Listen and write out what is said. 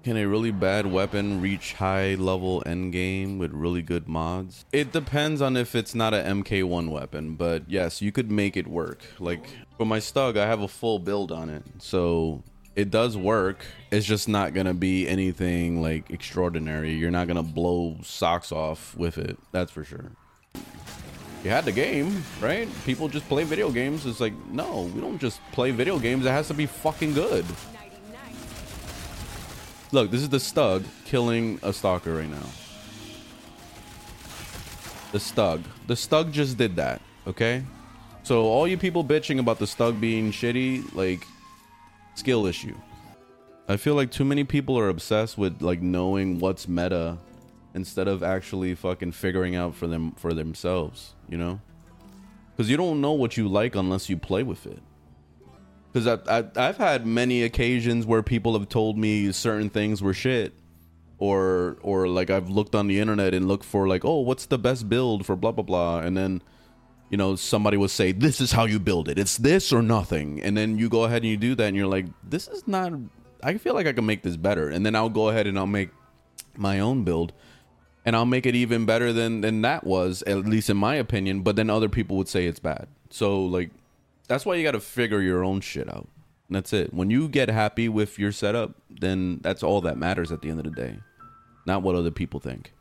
Can a really bad weapon reach high level endgame with really good mods? It depends on if it's not a MK1 weapon, but yes, you could make it work. Like for my Stug, I have a full build on it, so it does work. It's just not gonna be anything like extraordinary. You're not gonna blow socks off with it, that's for sure. You had the game, right? People just play video games. It's like, no, we don't just play video games. It has to be fucking good. Look, this is the Stug killing a stalker right now. The Stug. The Stug just did that, okay? So all you people bitching about the Stug being shitty, like, skill issue. I feel like too many people are obsessed with, like, knowing what's meta instead of actually fucking figuring out for themselves, you know? Because you don't know what you like unless you play with it. Because I've had many occasions where people have told me certain things were shit, or like I've looked on the internet and looked for like, oh, what's the best build for blah blah blah, and then, you know, somebody would say, this is how you build it, it's this or nothing, and then you go ahead and you do that and you're like, this is not, I feel like I can make this better, and then I'll go ahead and I'll make my own build and I'll make it even better than that was, at least in my opinion, but then other people would say it's bad. So like, that's why you got to figure your own shit out. And that's it. When you get happy with your setup, then that's all that matters at the end of the day. Not what other people think.